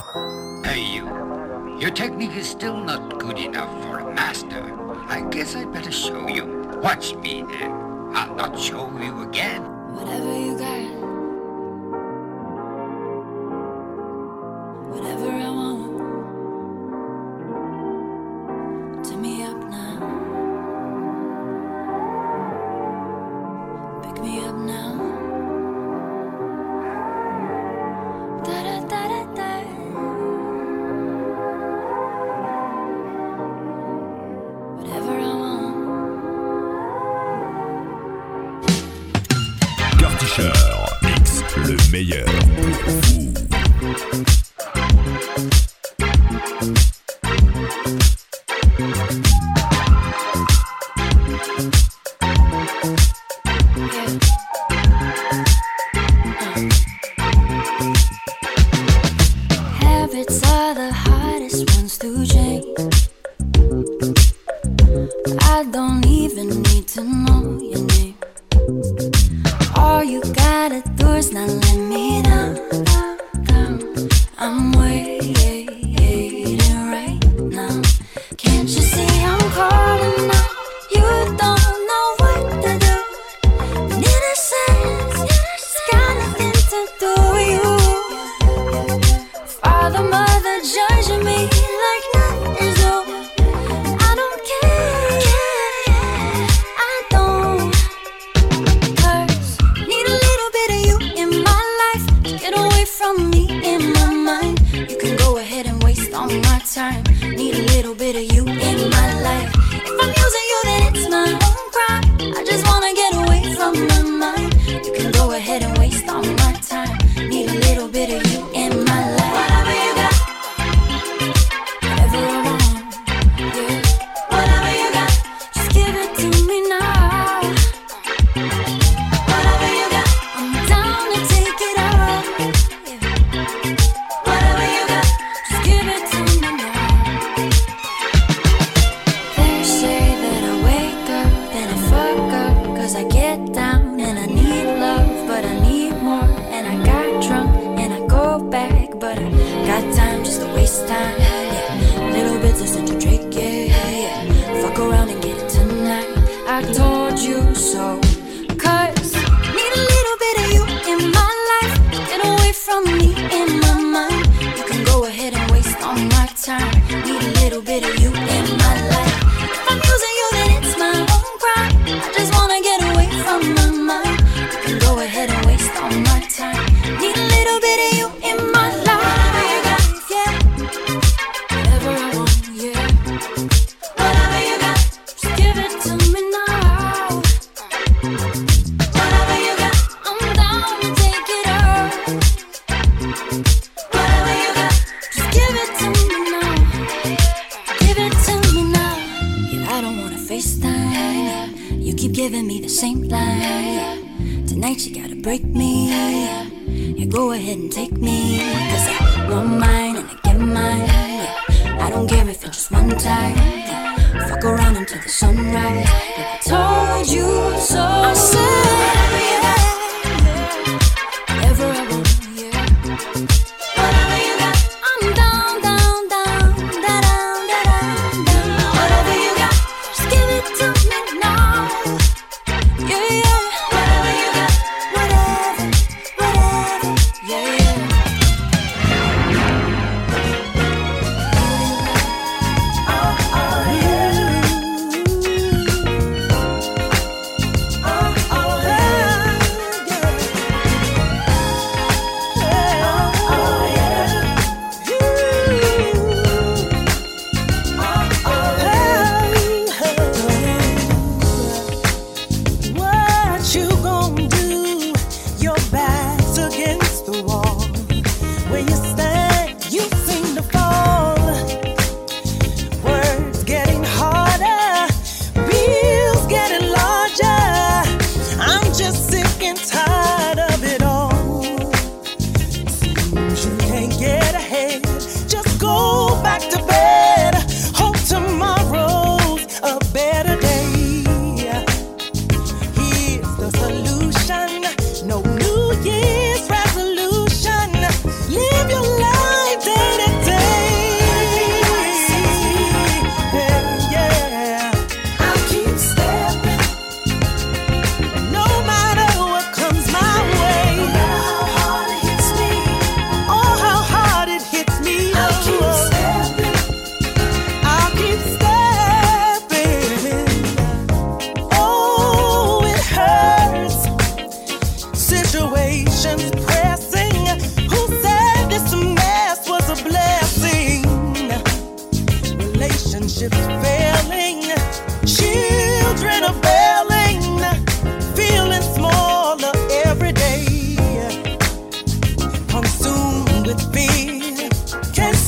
Hey, you. Your technique is still not good enough for a master. I guess I'd better show you. Watch me then. I'll not show you again. Whatever you got, whatever I want, turn me up now, pick me up now. Da da da da da. Whatever I want. Cartischer mix le meilleur pour vous. Habits are the hardest ones to change. I don't even need to know your name. All you gotta do is not let me down, down. I'm waiting right now. Can't you see I'm calling out? You don't know what to do. And innocence, it's got nothing to do with you. Father, mother judging me like nothing's new. I don't care, I don't. 'Cause need a little bit of you in my life to get away from me in my mind. You can go ahead and waste all my time. Need a little bit of you in my life. If I'm using you, then it's my own crime. I just wanna get away from my mind. You can go ahead and waste all my time. Need a little bit of you in my life. Whatever you got, whatever I want, yeah. Whatever you got, just give it to me now. Whatever you got, I'm down to take it all, yeah. Whatever you got, just give it to me now. They say that I wake up, then I fuck up, 'cause I get down and I need love, but I need more. And I got drunk and I go back, but I got time just to waste time, yeah. Little bits of Central Drake, yeah, yeah. Fuck around and get it tonight. I told you so. 'Cause need a little bit of you in my life. Get away from me in my mind. You can go ahead and waste all my time. Need a little bit of you in my life. If I'm using you, then it's my own crime. I just wanna get away from my mind. You can go ahead and waste all my time. Need a little bit of you in my life, yeah. Whatever I want, yeah. Whatever you got, just give it to me now. Whatever you got, I'm down to take it all. Whatever you got, just give it to me now. Give it to me now. Yeah, I don't wanna FaceTime, yeah. You keep giving me the same line, yeah. Tonight you gotta break me, yeah. Yeah, go ahead and take me, 'cause I want mine and I get mine, yeah. I don't care if it's just one time, yeah. Fuck around until the sunrise, yeah. I told you so. I said, yeah, whatever I want, yeah. Whatever you got, I'm down, down, down, da down, da down, down. Whatever you got, just give it to me now. Yeah, yeah. Whatever you got, whatever, whatever, yeah, yeah. Oh, oh, yeah.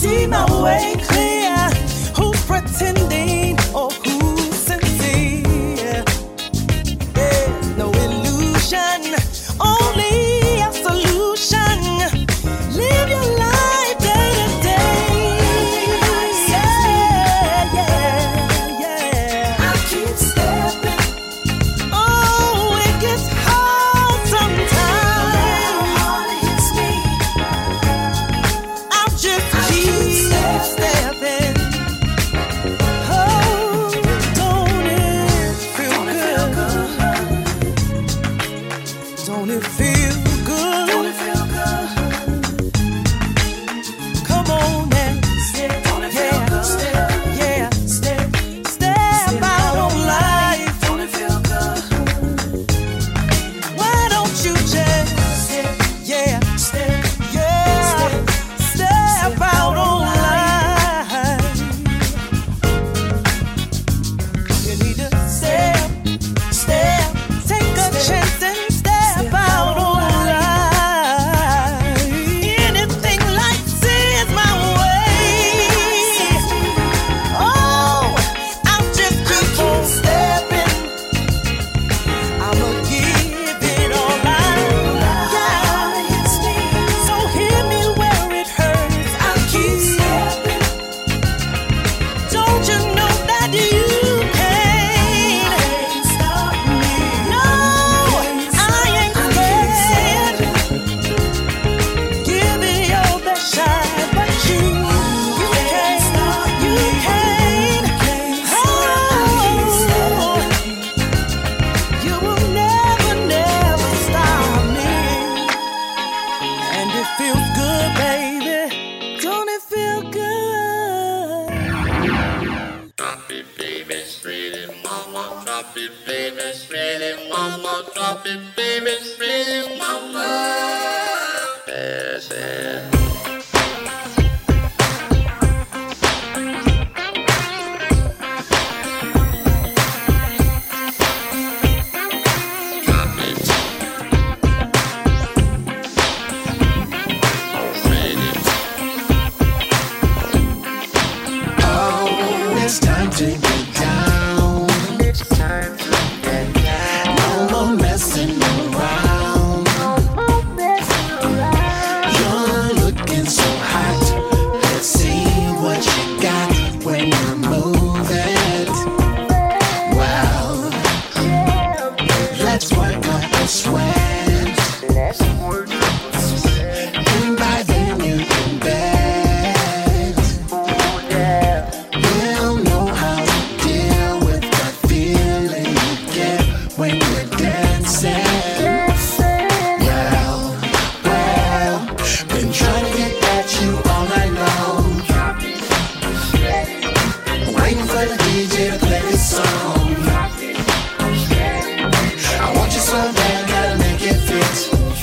see my way clear. Who's pretending or who's sincere? There's no illusion, only a solution. Live your life day to day. Yeah, yeah, yeah. I keep stepping. Oh, it gets hard sometimes. No matter how hard it hits me, I'll just keep stepping. Oh, don't it feel good? Don't it feel good? Don't it feel good? Come on and step, don't it feel good? Step out on life. Don't it feel good? Why don't you just step out on life? You need to step, take a chance and step out on life. Anything life sends my way. Oh, I'll just keep on stepping. I'ma give it all I got. So hit me where it hurts. I'll keep stepping. Don't you know that you can't stop me? No, I ain't scared. Give it your best shot, but you can't. Oh, you will never stop me. And it feels good, baby. Don't it feel good? Drop it, baby, spread it, mama. Drop it, baby, spread it, mama. Drop it, baby, spread it, mama. Yes, yes. Drop it. Spread it. Oh, it's time to get down. It's time to get down. No more messing around. You're looking so hot. Let's see what you got when you move it. Well, let's work up a sweat. And by then you can bet we'll know how to deal with that feeling you get when you're dancing. Well, been trying to get at you all night long. Waiting for the DJ to play this song. I want you so bad, gotta make it fit.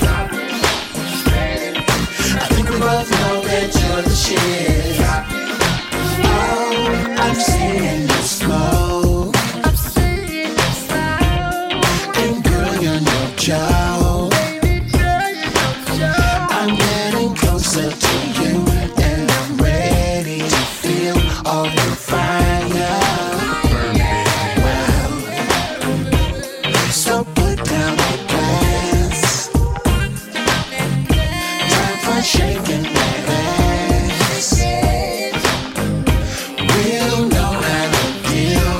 I think we both know that you're the shit. Oh, I'm seeing the smoke. And girl, you're no joke. I'm getting closer to you, and I'm ready to feel all your fire. Well, so put down the glass. Time for shaking that ass. We'll know how to deal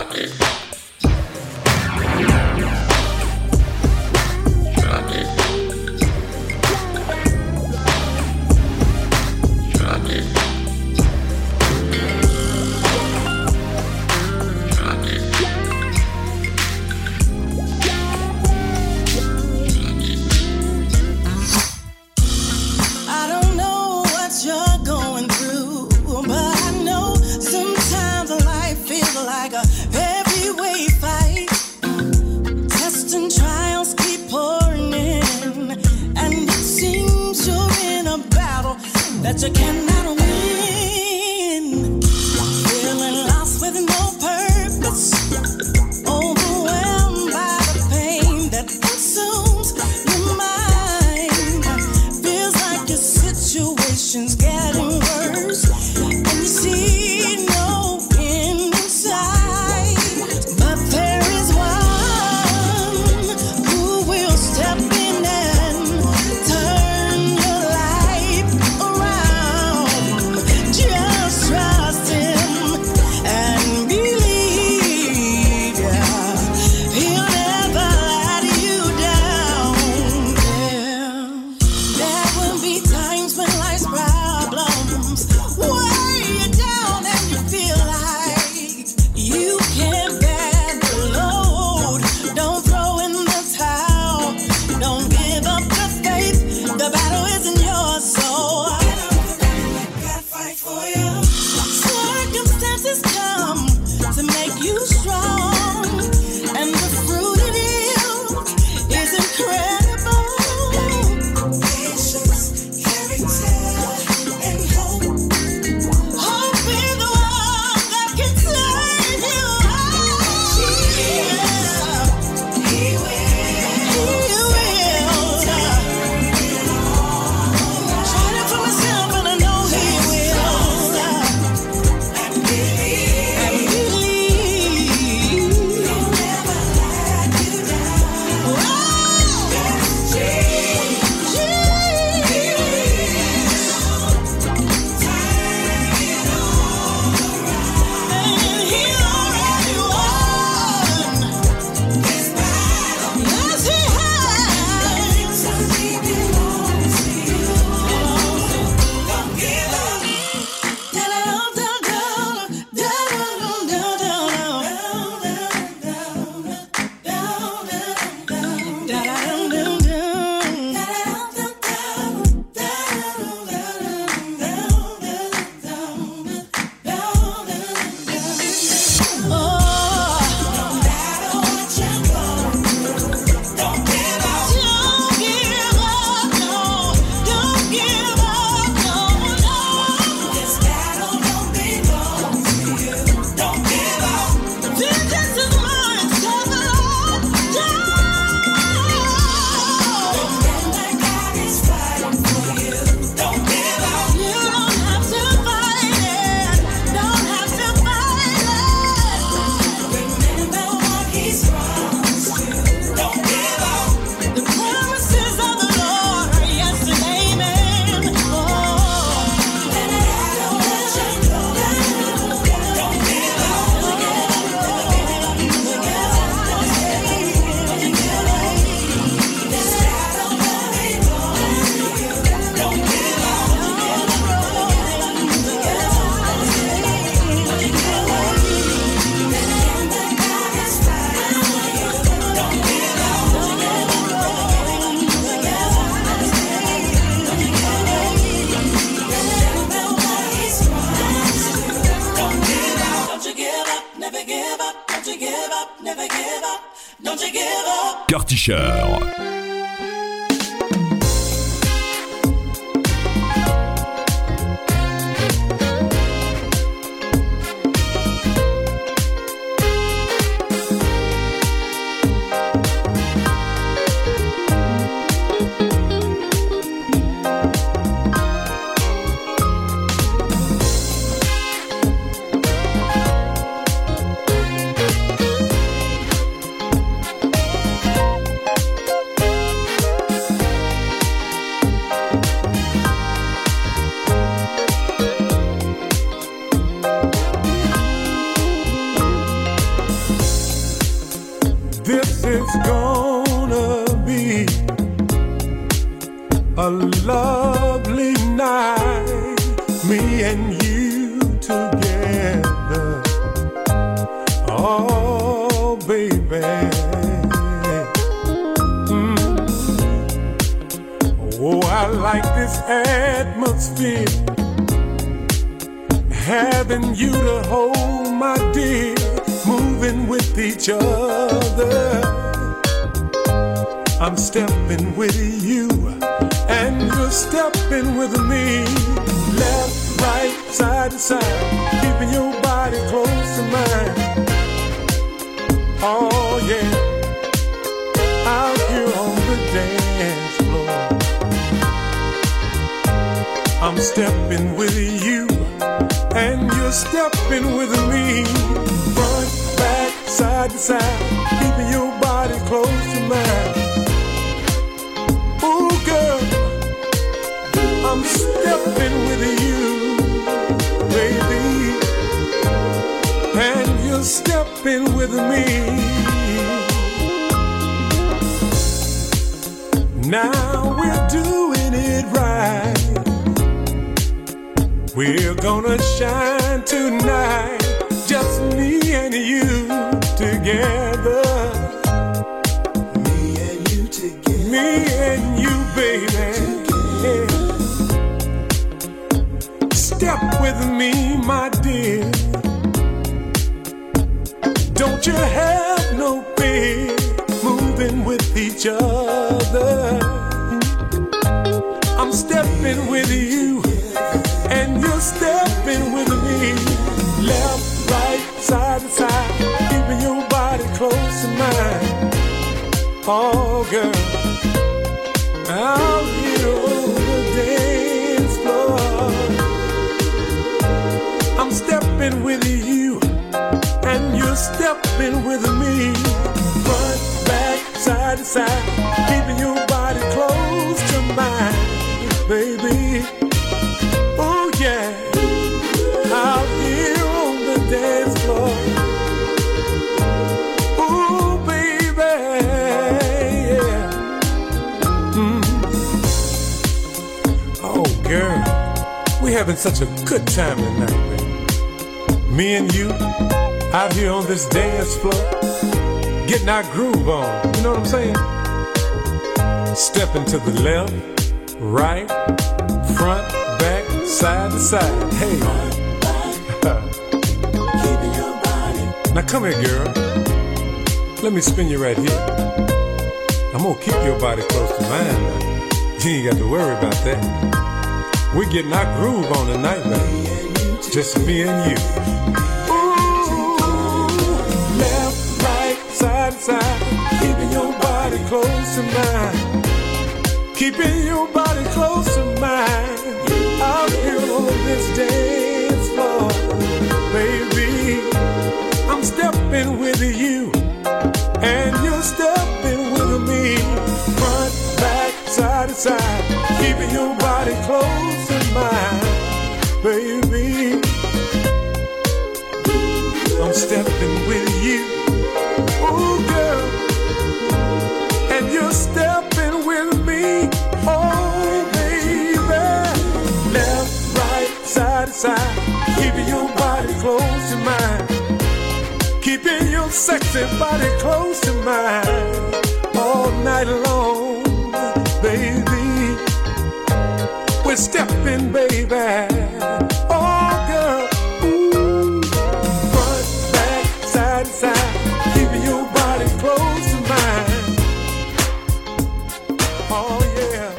That you cannot win, feeling lost with no purpose, overwhelmed by the pain that consumes your mind. Feels like your situation's getting worse, and you see no end in sight. But there is one who will step in and turn your life around. Just trust him and believe, yeah. He'll never let you down, yeah. There will be times when life's problems weigh you down and you feel like you can't bear the load. Don't throw in the towel, don't give up the faith. The battle isn't yours, so gotta fight for you. Circumstances come to make you strong, and the fruit it yields is incredible. Patience, character, and hope. Hope is the one that can save you. Yeah. He will. Tried it for myself and I know he will. And believe. He'll never let you down. And he already won this battle. Yes, he has. He belongs to you. Don't give up. Kurt Tischer. It's gonna be a lovely night, me and you together. Oh, baby. Oh, I like this atmosphere, having you to hold, my dear, moving with each other. I'm stepping with you, and you're stepping with me. Left, right, side to side, keeping your body close to mine. Oh yeah, out here on the dance floor. I'm stepping with you, and you're stepping with me. Front, back, side to side, keeping your body close to mine. Ooh, girl, I'm stepping with you, baby, and you're stepping with me. Now we're doing it right. We're gonna shine tonight, just me and you together. Me and you together. Me and you, baby. Yeah. Step with me, my dear. Don't you have no fear, moving with each other. I'm stepping with you, and you're stepping with me. Left, right, side to side, keeping your body close to mine. Oh, girl, out here on the dance floor. I'm stepping with you, and you're stepping with me. Front, back, side to side, keeping your body close to mine, baby. Oh yeah, out here on the dance floor. Oh baby, yeah. Oh girl, we having such a good time tonight, baby. Me and you out here on this dance floor, getting our groove on. You know what I'm saying? Stepping to the left, right, front, back, side to side. Hey. Now come here, girl. Let me spin you right here. I'm gonna keep your body close to mine now. You ain't got to worry about that. We're getting our groove on tonight, baby. Just me and you. Ooh, left, right, side to side, keeping your body close to mine. Keeping your body close to mine. Out here on this dance floor, baby, I'm stepping with you, and you're stepping with me. Front, back, side to side, keeping your body close to mine, baby. I'm stepping with you, oh girl, and you're stepping with me, oh baby. Left, right, side to side, keeping your body close to mine. Keeping your sexy body close to mine all night long, baby. We're stepping, baby. Oh, girl. Ooh. Front, back, side to side, keeping your body close to mine. Oh, yeah.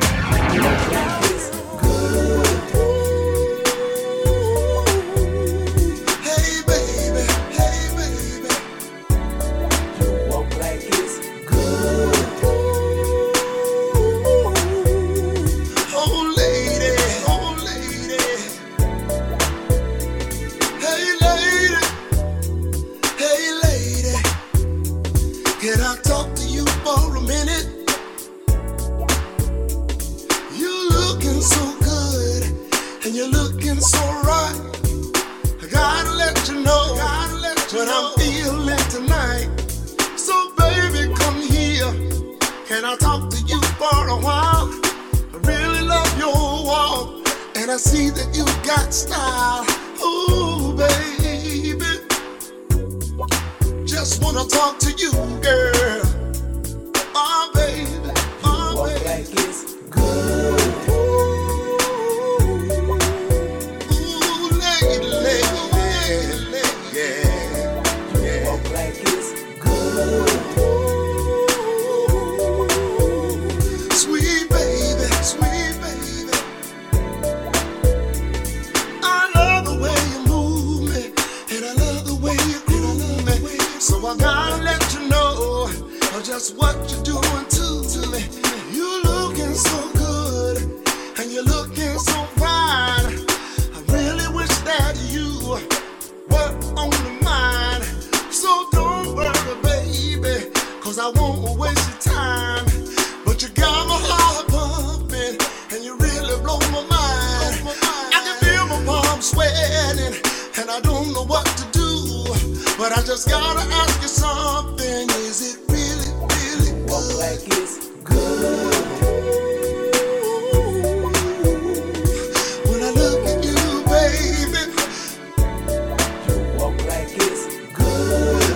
What I'm feeling tonight. So baby, come here. Can I talk to you for a while? I really love your walk, and I see that you got style. Ooh, baby, just wanna talk to you, girl. Oh, baby, oh, baby. Like it's good. Ooh, lady, yeah. Walk like it's good. Sweet baby. I love the way you move me, and I love the way you groove me. So I gotta let you know just what you're doing to me. You looking so good, and you're looking so fine. I really wish that you were on the mind. So don't worry, baby, 'cause I won't waste your time. But you got my heart pumping, and you really blow my mind. I can feel my palms sweating, and I don't know what to do. But I just gotta ask you something. Is it really, really good? Walk like it's good. When I look at you, baby, you walk like it's good.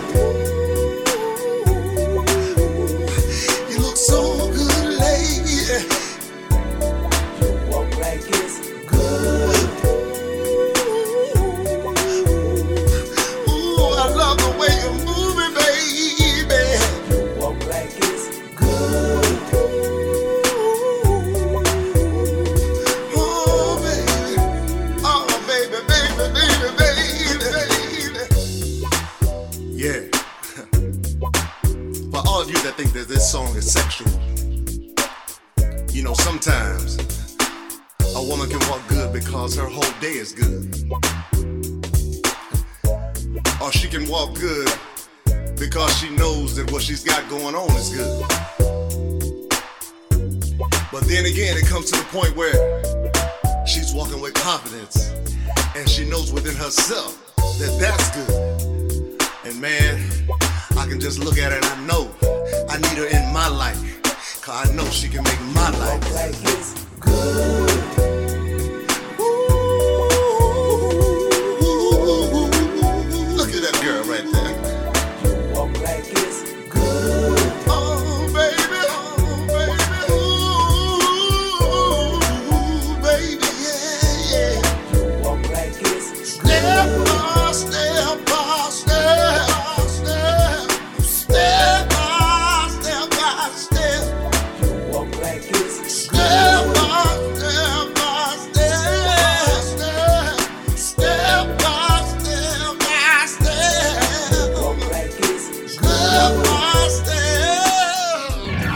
You look so good, lady. You walk like it's good. Ooh, I love the way you're moving, baby. You walk like it's good. Oh, baby. Oh, baby. Yeah. For all of you that think that this song is sexual, you know, sometimes a woman can walk good because her whole day is good. Or she can walk good because she knows that what she's got going on is good. But then again, it comes to the point where she's walking with confidence, and she knows within herself that that's good. And man, I can just look at her and I know I need her in my life, 'cause I know she can make my life like it's good. Look at that girl right there. You walk like it's good. Oh, baby. Ooh, baby, yeah. You walk like it's step by step by step. Step by step by step. You walk like it's step by step by step. Step by step by step. You walk like it's step by step.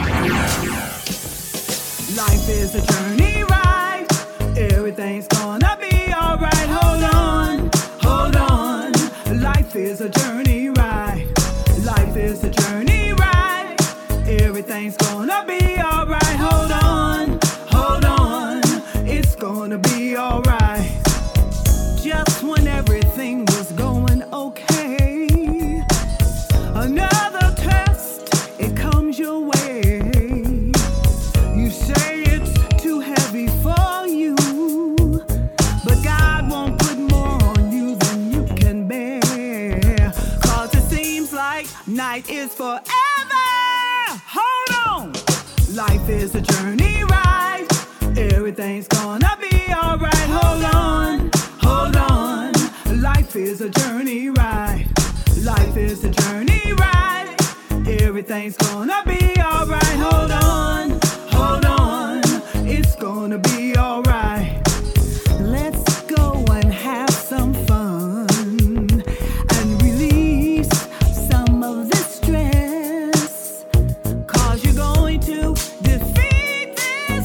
Life is a journey, right? Everything's gonna be alright. Hold on. Life is a journey, right? Life is a journey, right? Everything's gonna be alright. Hold on. It's gonna be alright. Just when everything was going okay, another test, it comes your way. You say it's too heavy for you, but God won't put more on you than you can bear. 'Cause it seems like night is forever. Hold on. Life is a journey, right? Everything's gonna be alright. Hold on. Life is a journey, right? Life is a journey, right? Everything's gonna be alright. Hold on. It's gonna be alright. Let's go and have some fun and release some of the stress, 'cause you're going to defeat this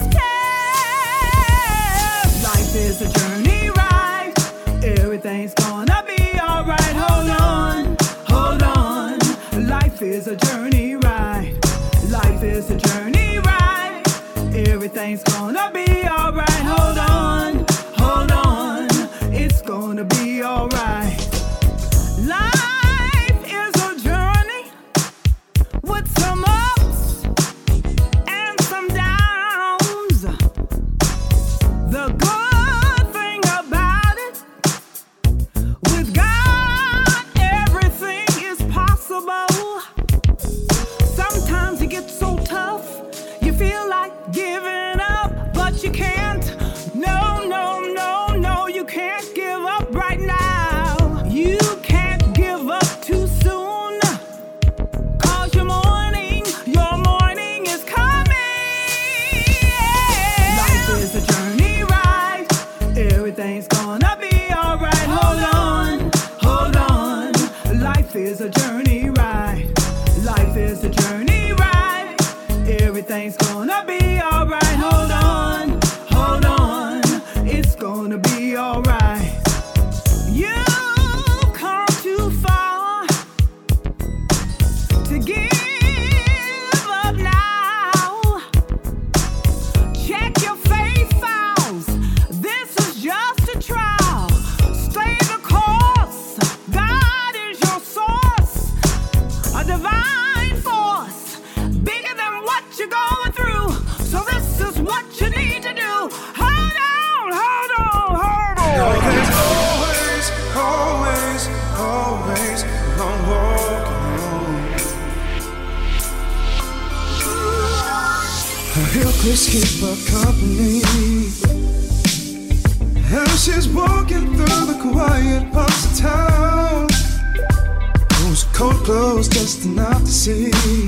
test. Life is a journey, right? Everything's gonna be alright. Hold on. Life is a journey, right? Life is a journey, right? Everything's gonna be alright. Hold on. It's gonna be alright. Life is a journey with some ups journey ride. Life is a journey ride. Everything's gonna be alright. Hold on, it's gonna be alright. You've come too far to give up now. Check your faith files. This is just a trial. Stay the course. God is your source. A divine force, bigger than what you're going through. So this is what you need to do. Hold on. There's always a long walk home. A helpless keeper company, and she's walking through the quiet parts of town. Those cold clothes just enough to see,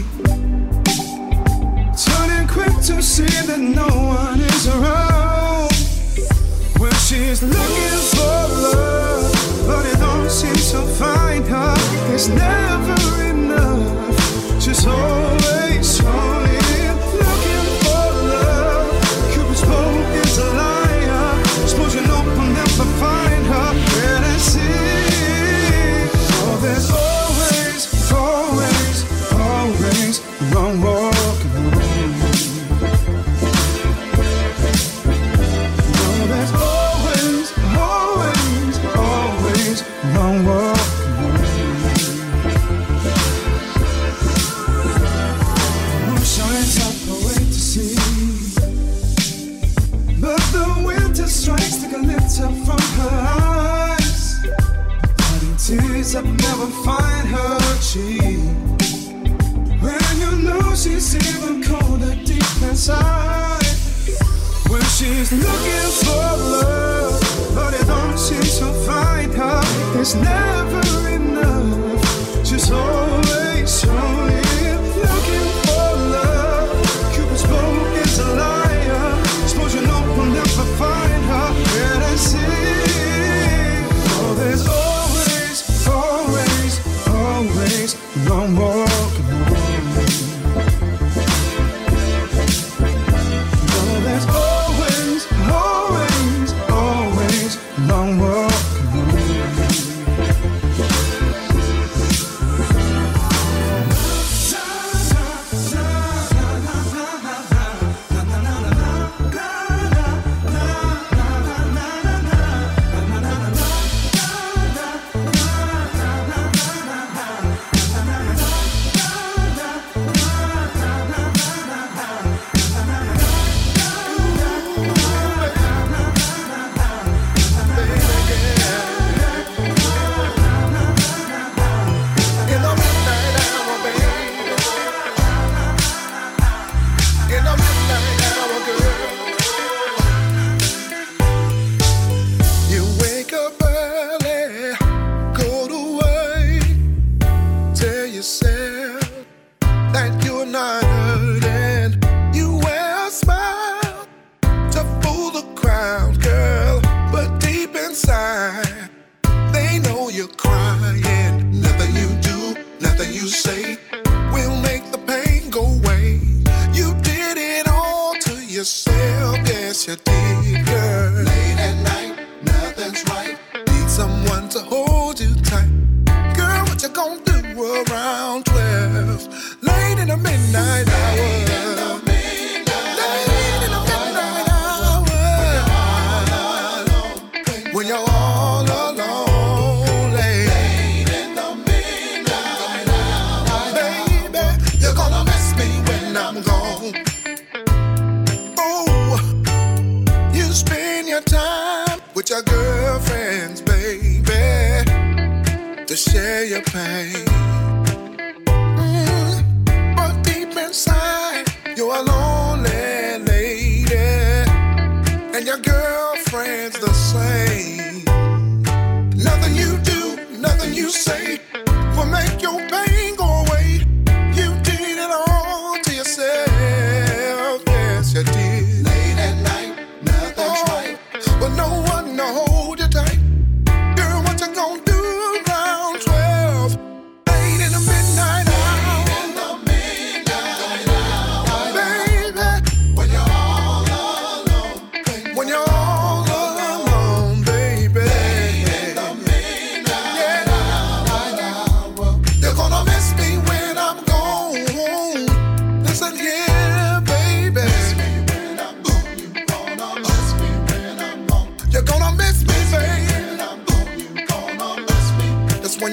turning quick to see that no one is around. Well, she's looking for love, but it don't seem to find her. There's never enough. She's always trying, looking for love. Cupid's bow is a liar. Suppose you know we'll never find her. Where to see? Oh, there's always wrong walking home. There's always wrong walking home. Moon shines up her way to see, but the winter strikes like a glitter from her eyes. Hiding tears that never find her cheek. When you know she's even colder deep inside. When she's looking for love, but it don't seem to find her. There's never enough. She's always trying, looking for love. Cupid's bow is a liar. Suppose you know we'll never find her. Where to see? Oh, there's always long walking home. Oh, there's always long walking home.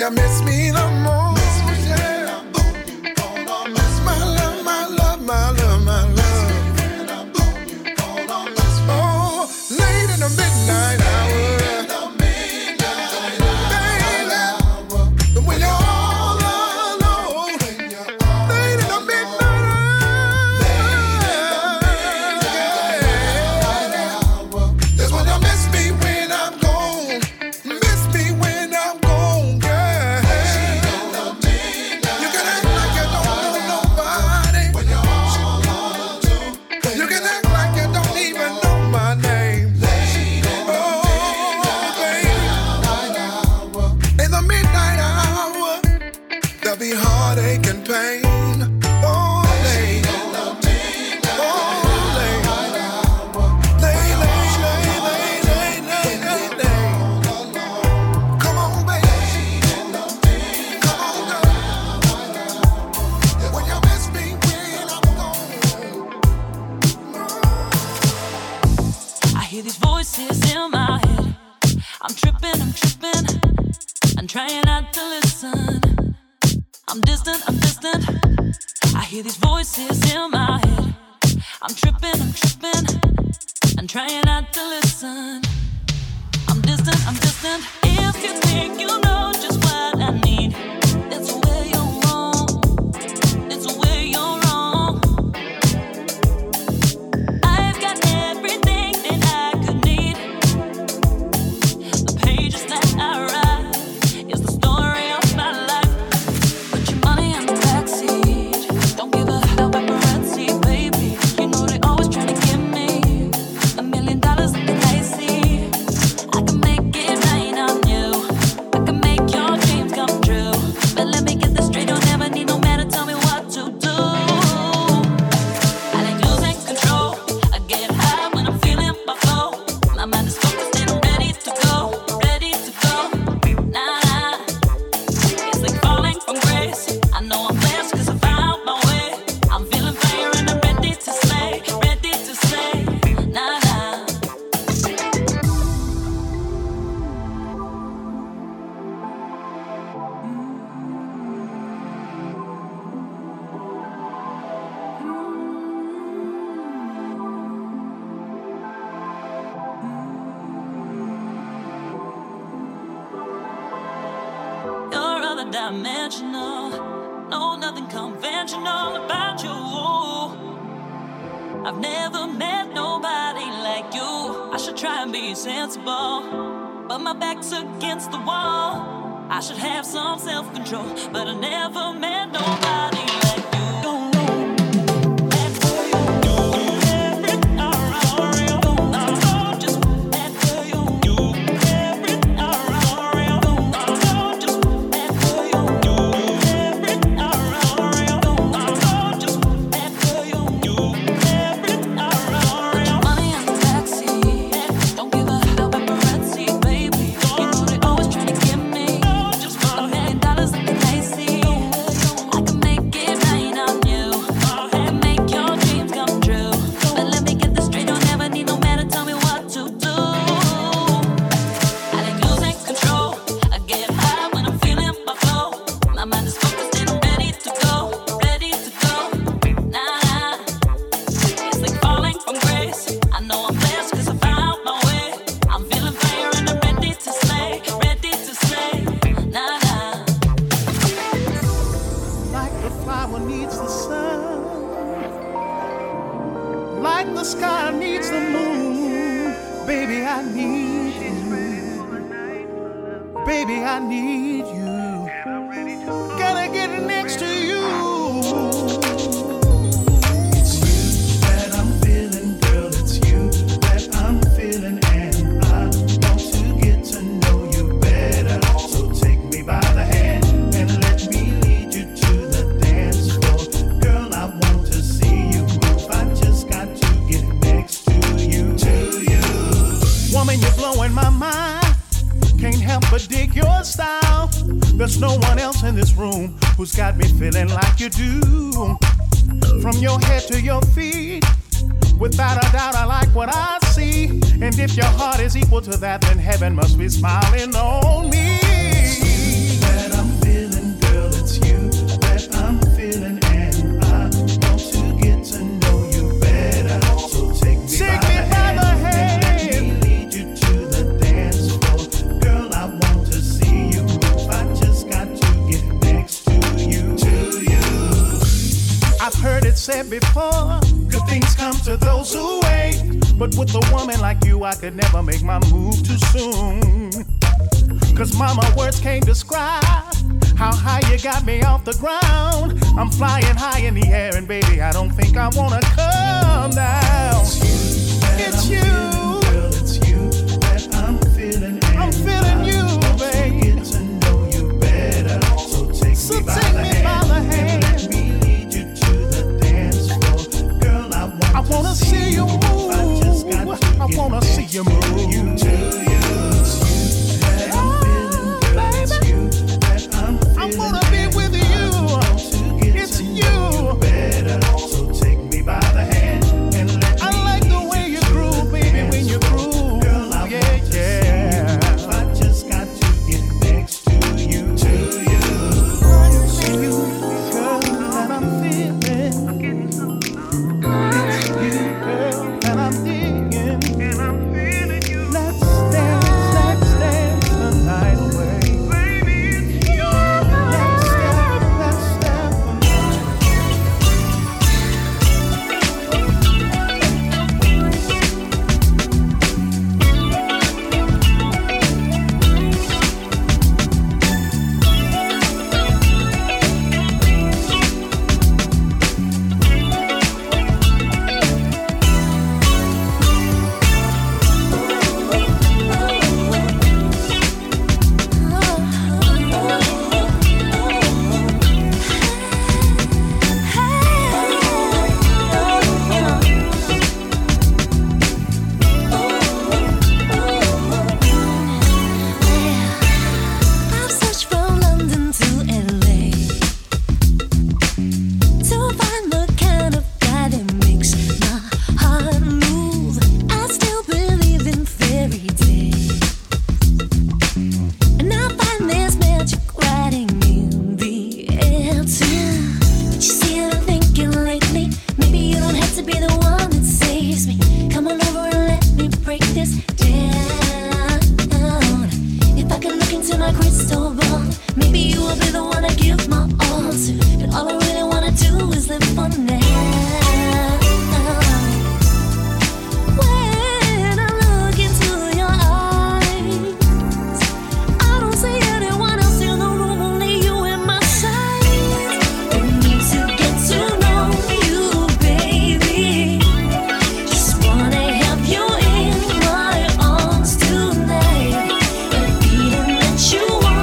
you miss me the most. Yeah. My love, my love, my love, my love. Oh, late in the midnight hour. Baby, when you're all alone. Late in the midnight hour. That's when you miss me when I'm gone. Miss me when I'm gone, girl. You can act like you don't know nobody. You can act like you don't even know my name. Oh, baby. In the midnight hour, there'll be heartache and pain. Oh, late. Oh, late. Late. Come on, baby. Come on, girl. When you miss me when I'm gone. I hear these voices in my head. I'm tripping. I'm trying not to listen. I'm distant. I hear these voices in my head. I'm tripping. I'm trying not to listen. I'm distant. If you think you know just what I need, it's where you're wrong. It's where you're wrong. I've got everything that I could need. The pages that I write is the story of my life. Put your money in the backseat. Don't give a paparazzi, baby. You know they always trying to give me $1 million that I see. I can make it rain on you. I can make your dreams come true. But let me get this straight, you'll never need no man to tell me what to do. I like losing control. I get high when I'm feeling my flow. My mind is focused and I'm ready to go. Nah. It's like falling from grace. I know I'm blessed 'cause I found my way. I'm feeling fire and I'm ready to slay. Nah. You're other dimensional. No, nothing conventional about you. I've never met nobody like you. I should try and be sensible, but my back's against the wall. I should have some self-control, but I never met nobody like you. That's where you do everything around you. Just that's where you do everything around you. Just that's where you do everything around you. Just that's where you do everything around you. Put your money in the backseat. Don't give a paparazzi, baby. You know they always trying to give me $1 million that I see. I can make it rain on you. I can make your dreams come true. But let me get this straight, you'll never need no man to tell me what to do. I like losing control. I get high when I'm feeling my flow. My mind is focused and I'm ready to go. Nah. It's like falling from grace. I know I'm blessed 'cause I found my way. I'm feeling fire and I'm ready to slay. Nah. Like the flower needs the sun, like the sky needs the moon. Baby, I need you. Baby, I need you. Gotta get next to you. It's you that I'm feeling, girl. It's you that I'm feeling, and I want to get to know you better. So take me by the hand and let me lead you to the dance floor. Girl, I want to see you move. I just got to get next to you. Woman, you're blowing my mind. Can't help but dig your style. There's no one else in this room who's got me feeling like you do. From your head to your feet, without a doubt, I like what I see. And if your heart is equal to that, then heaven must be smiling on me. That said before, good things come to those who wait. But with a woman like you, I could never make my move too soon. Cause mama, words can't describe how high you got me off the ground. I'm flying high in the air and baby, I don't think I wanna come down. It's you, girl, it's you that I'm feeling. I'm feeling you, baby. Get to know you better, so take me by the hand and let me lead you to the dance floor. Girl, I wanna see you move. I wanna see you move. You to you. I wanna be with you. It's you. Better, so take me by the hand and let me. I like the way you groove, baby, when you groove. Girl, I yeah. I just got to get next to you, It's you, girl, that I'm feeling. I'm getting so it's you, girl, that I'm digging. And I'm feeling you. Let's dance the night away.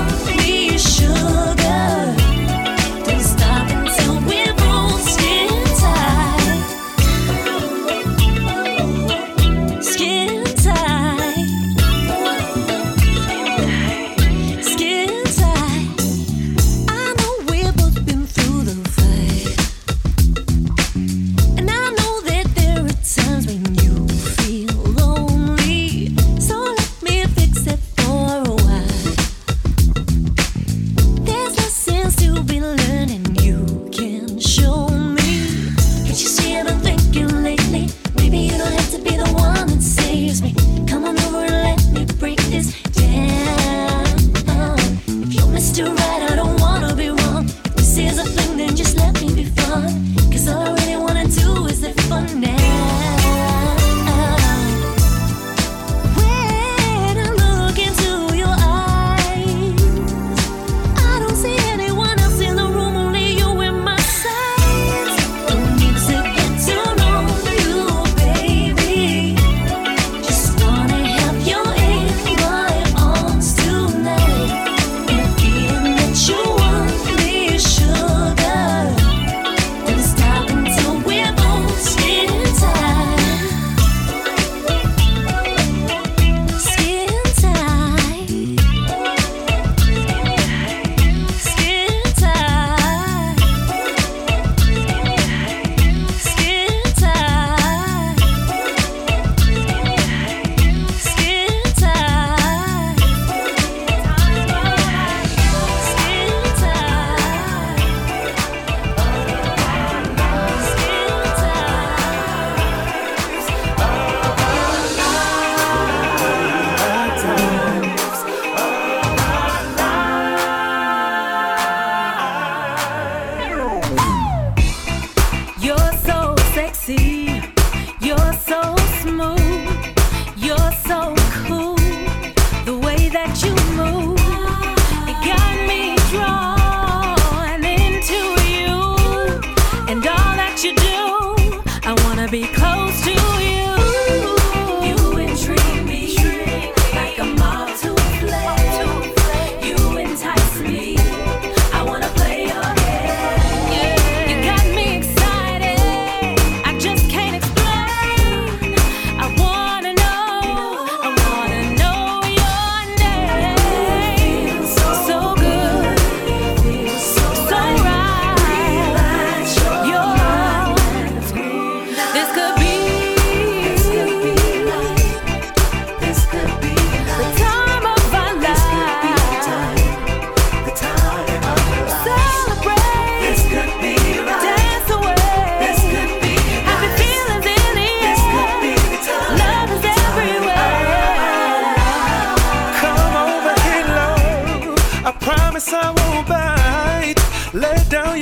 Sugar, don't stop until we're both still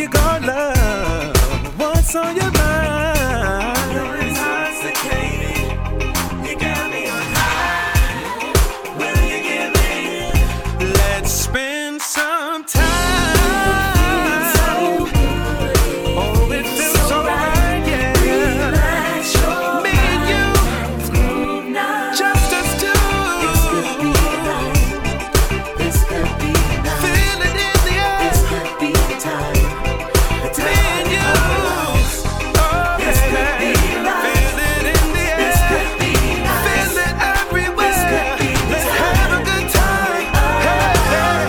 you got love? What's on your mind? You're intoxicated. You got me on high. Will you give in? Let's spend some time. Oh, it feels so right, yeah. Relax your Me and you, groove now. just us two. This could be the night. This could be the night. Feel it in the air. This could be the time. The Me time and you. of our lives. Oh, This could be the night. feel it in the air. This could be the night. Feel it everywhere. This could be the Let's time. have a good time. Hey, hey,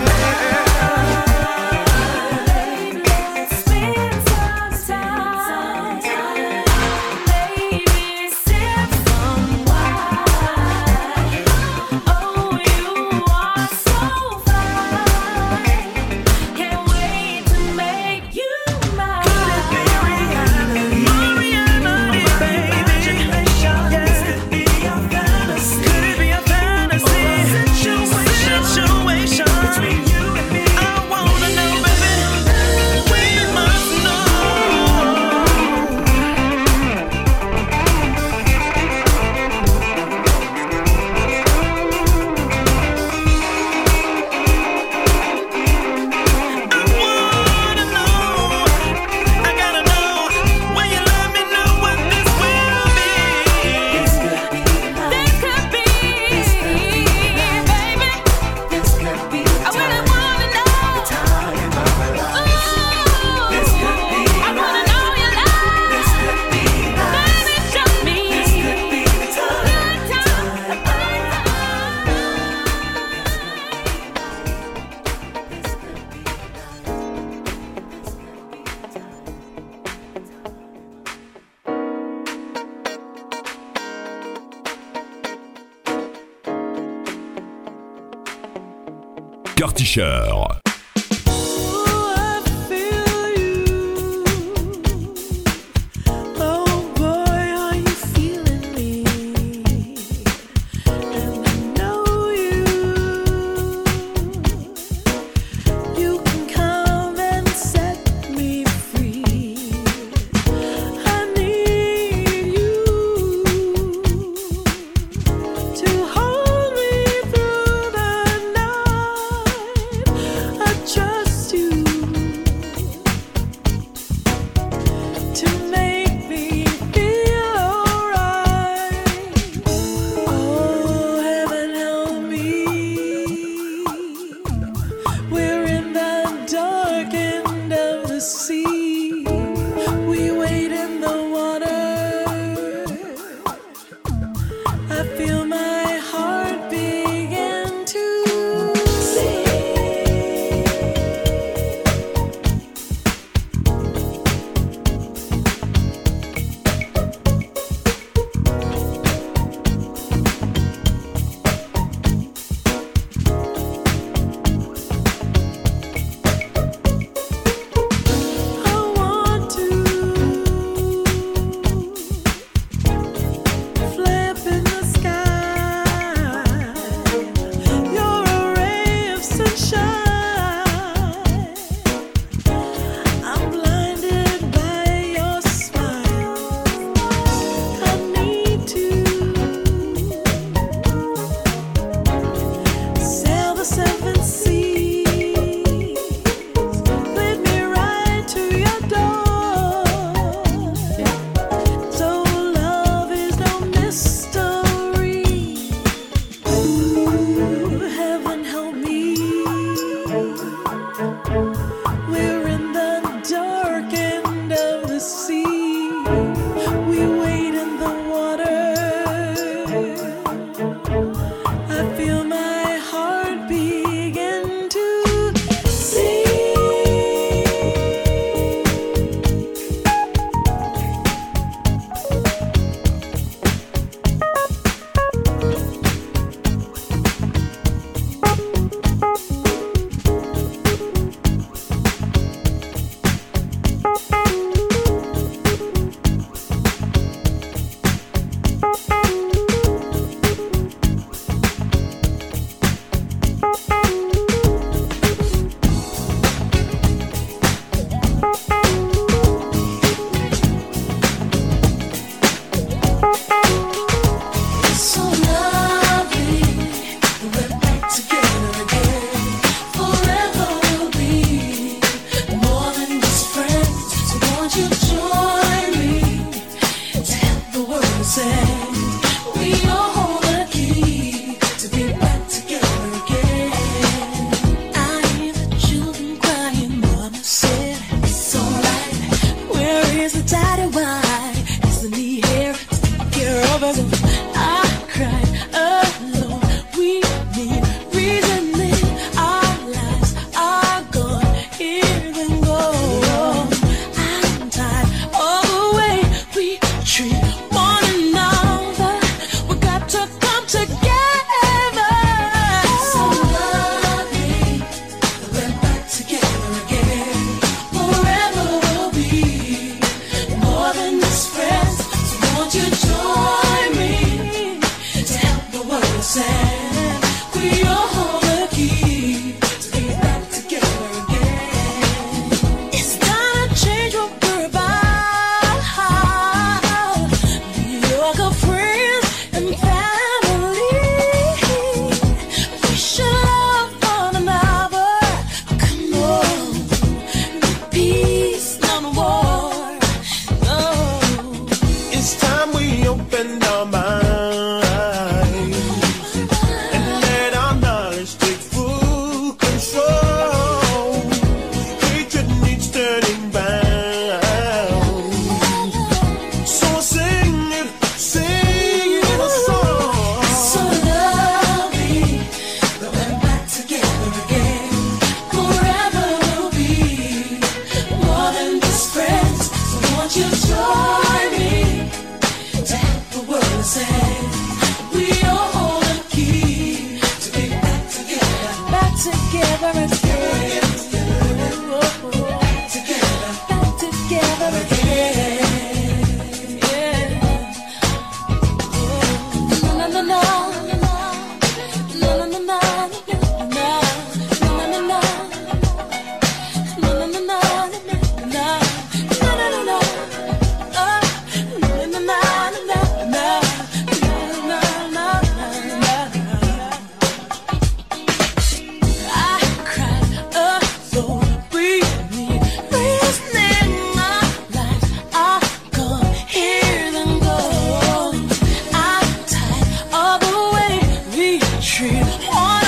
Let's spend some time. Baby, sip some wine. Oh, you are so fine. Can't wait to make you mine. could it be a fantasy? Situation between you and me. I wanna know, baby. We must know. I gotta know. Will you let me know what this will be? This could be the night. This could be, baby. This could be the I really time. wanna know. The time of our lives. This could be the I wanna night. know your love. This could be the night. Baby, show me. This could be the time. Good time. Cartischer. I feel you. Oh boy, are you feeling me? And I know you. You can come and set me free. I need you to hold me through the night. I trust you to make me feel alright. Oh, heaven help me. We're in the dark end of the sea. We wade in the water. I feel my heart begin to sing. I Where's the daddy? Why isn't he here to take care of us? I cried alone. We need reasoning. Our lives are gone. Here then go. I'm tired of the way we treat one another. We got to come together. So lovely that we're back together again. Forever we'll be more than just friends. So won't you join me to help the world stand? We all hold the key to get back together again. It's time to change what we're about. You're good friends and family. We should love one another. Come on, peace, not war. No. It's time we opened our minds and let our knowledge take full control. Hatred needs turning bound. So sing it a song. So lovely that we're back together again. Forever we'll be more than just friends. So won't you join me to help the world stand? We all hold the key to get back together again. Back together again. Yeah. No, no, no, no. No, no, no, no. No, no, no, no. No, no, no, no. No, no, no, no. Oh, no, no, no, no, no. No, no, no, no. I cried alone. We need reasoning. Our lives are gone. Here then go. I'm tired of the way we treat one